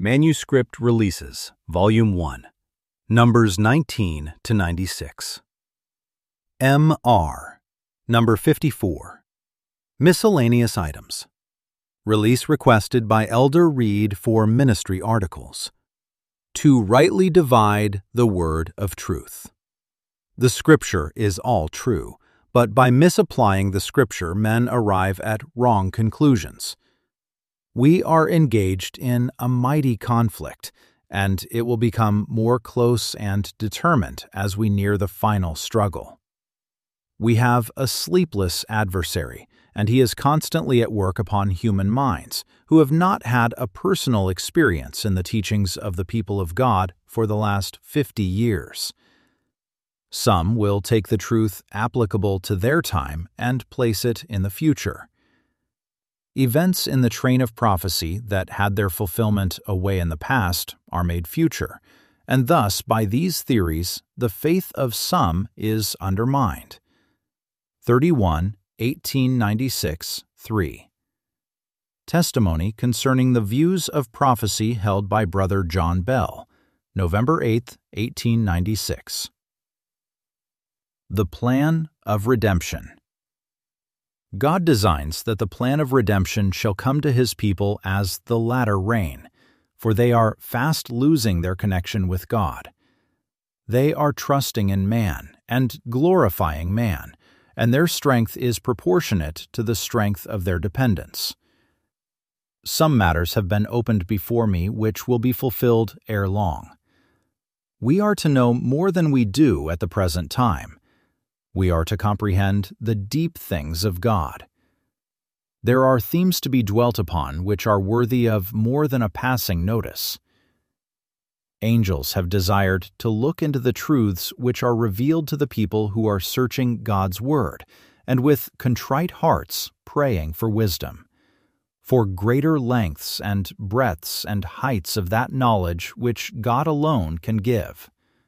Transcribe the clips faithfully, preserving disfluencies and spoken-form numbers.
Manuscript Releases, Volume one, Numbers nineteen to ninety-six. M R, Number fifty-four. Miscellaneous Items. Release requested by Elder Reed for Ministry Articles. To rightly divide the word of truth. The Scripture is all true, but by misapplying the Scripture, men arrive at wrong conclusions. We are engaged in a mighty conflict, and it will become more close and determined as we near the final struggle. We have a sleepless adversary, and he is constantly at work upon human minds who have not had a personal experience in the teachings of the people of God for the last fifty years. Some will take the truth applicable to their time and place it in the future. Events in the train of prophecy that had their fulfillment away in the past are made future, and thus by these theories the faith of some is undermined. thirty-one, eighteen ninety-six, three. Testimony concerning the views of prophecy held by Brother John Bell, November eighth, eighteen ninety-six. The Plan of Redemption. God designs that the plan of redemption shall come to His people as the latter rain, for they are fast losing their connection with God. They are trusting in man and glorifying man, and their strength is proportionate to the strength of their dependence. Some matters have been opened before me which will be fulfilled ere long. We are to know more than we do at the present time. We are to comprehend the deep things of God. There are themes to be dwelt upon which are worthy of more than a passing notice. Angels have desired to look into the truths which are revealed to the people who are searching God's Word, and with contrite hearts praying for wisdom, for greater lengths and breadths and heights of that knowledge which God alone can give.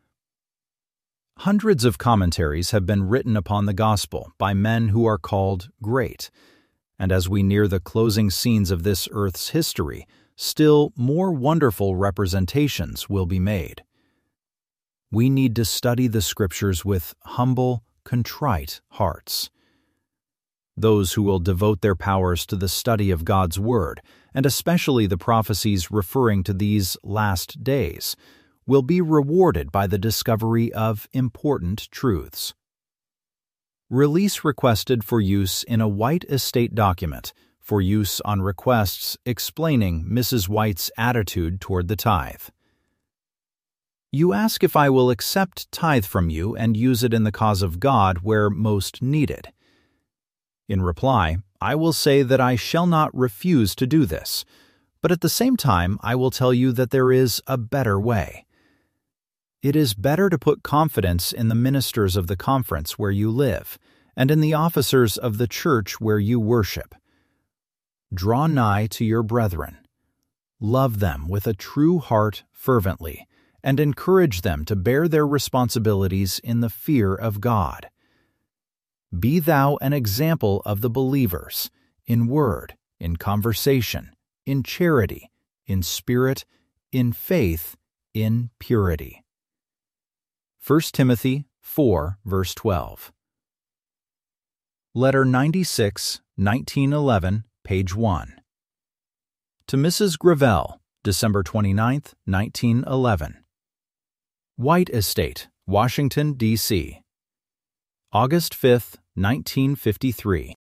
Hundreds of commentaries have been written upon the gospel by men who are called great, and as we near the closing scenes of this earth's history, still more wonderful representations will be made. We need to study the Scriptures with humble, contrite hearts. Those who will devote their powers to the study of God's Word, and especially the prophecies referring to these last days, will be rewarded by the discovery of important truths. Release requested for use in a White Estate document for use on requests explaining Missus White's attitude toward the tithe. You ask if I will accept tithe from you and use it in the cause of God where most needed. In reply, I will say that I shall not refuse to do this, but at the same time I will tell you that there is a better way. It is better to put confidence in the ministers of the conference where you live, and in the officers of the church where you worship. Draw nigh to your brethren. Love them with a true heart fervently, and encourage them to bear their responsibilities in the fear of God. Be thou an example of the believers, in word, in conversation, in charity, in spirit, in faith, in purity. First Timothy four, verse twelve. Letter ninety-six, nineteen eleven, page one. To Missus Gravel, December twenty-ninth, nineteen eleven. White Estate, Washington, D C August fifth, nineteen fifty-three.